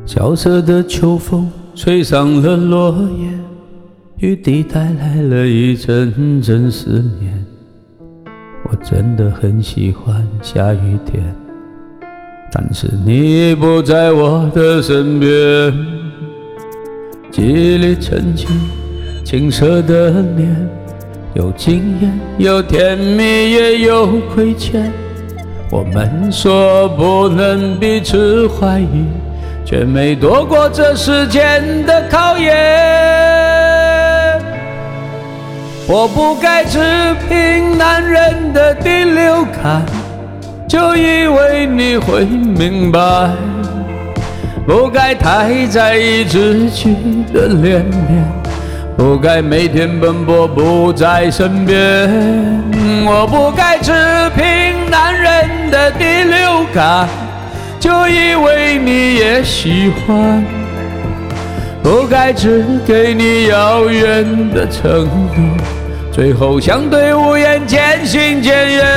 萧瑟的秋风吹上了落叶，雨滴带来了一阵阵思念。我真的很喜欢下雨天，但是你不在我的身边。记忆里曾经青涩的脸，有惊艳，有甜蜜，也有亏欠。我们说不能彼此怀疑，却没躲过这世间的考验。我不该只凭男人的第六感，就以为你会明白，不该太在意自己的脸面，不该每天奔波不在身边。我不该只凭男人的第六感，就以为你也喜欢，不该只给你遥远的承诺，最后相对无言，渐行渐远。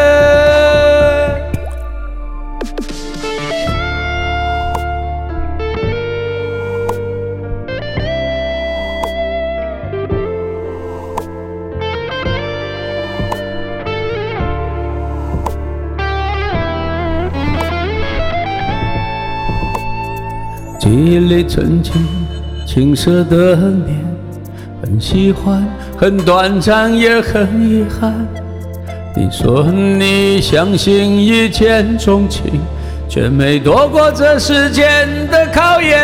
记忆里曾经青涩的脸，很喜欢，很短暂，也很遗憾。你说你相信一见钟情，却没躲过这世间的考验。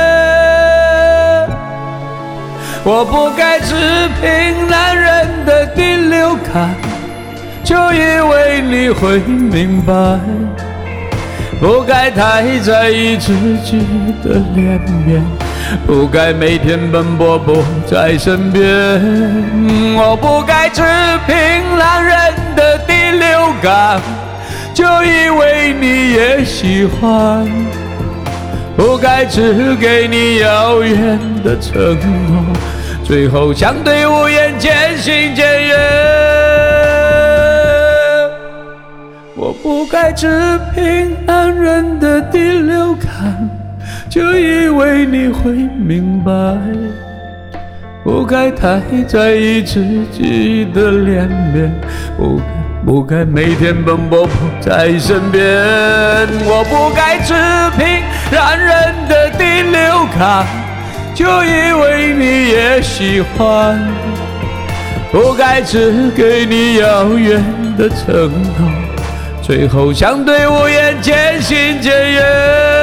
我不该只凭男人的第六感，就以为你会明白，不该太在意自己的脸面，不该每天奔波不在身边。我不该只凭男人的第六感，就以为你也喜欢，不该只给你遥远的承诺，最后相对无言，渐行渐远。我不该只凭男人的第六感，就以为你会明白，不该太在意自己的脸面，不该每天奔波不在身边。我不该只凭男人的第六感，就以为你也喜欢，不该只给你遥远的承诺，最后相对无言，渐行渐远。